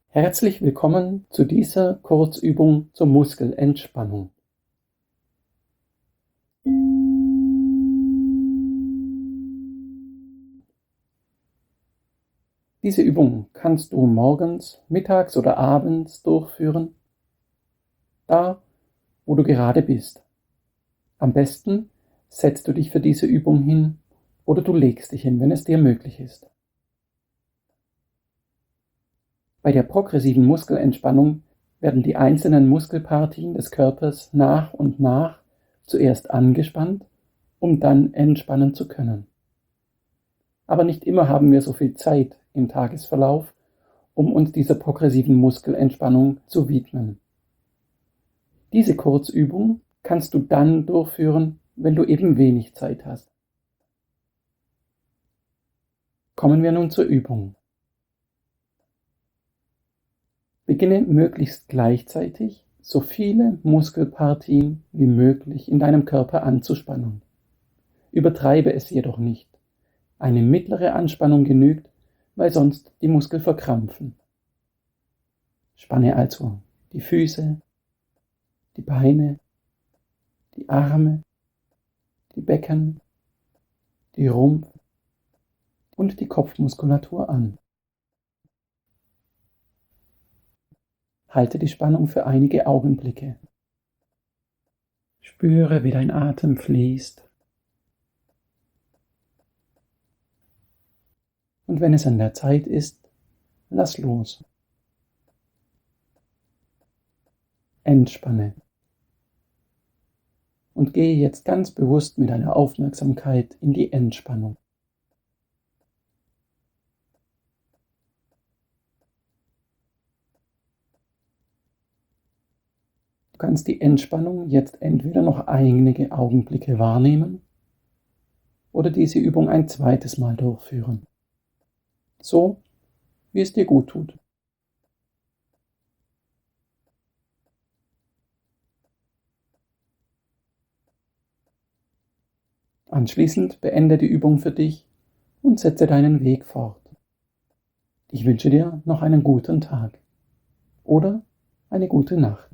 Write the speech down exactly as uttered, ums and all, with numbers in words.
Herzlich willkommen zu dieser Kurzübung zur Muskelentspannung. Diese Übung kannst du morgens, mittags oder abends durchführen, da wo du gerade bist. Am besten setzt du dich für diese Übung hin oder du legst dich hin, wenn es dir möglich ist. Bei der progressiven Muskelentspannung werden die einzelnen Muskelpartien des Körpers nach und nach zuerst angespannt, um dann entspannen zu können. Aber nicht immer haben wir so viel Zeit im Tagesverlauf, um uns dieser progressiven Muskelentspannung zu widmen. Diese Kurzübung kannst du dann durchführen, wenn du eben wenig Zeit hast. Kommen wir nun zur Übung. Beginne möglichst gleichzeitig so viele Muskelpartien wie möglich in deinem Körper anzuspannen. Übertreibe es jedoch nicht. Eine mittlere Anspannung genügt, weil sonst die Muskeln verkrampfen. Spanne also die Füße, die Beine, die Arme, die Becken, die Rumpf- und die Kopfmuskulatur an. Halte die Spannung für einige Augenblicke. Spüre, wie dein Atem fließt. Und wenn es an der Zeit ist, lass los. Entspanne. Und gehe jetzt ganz bewusst mit deiner Aufmerksamkeit in die Entspannung. Du kannst die Entspannung jetzt entweder noch einige Augenblicke wahrnehmen oder diese Übung ein zweites Mal durchführen. So, wie es dir gut tut. Anschließend beende die Übung für dich und setze deinen Weg fort. Ich wünsche dir noch einen guten Tag oder eine gute Nacht.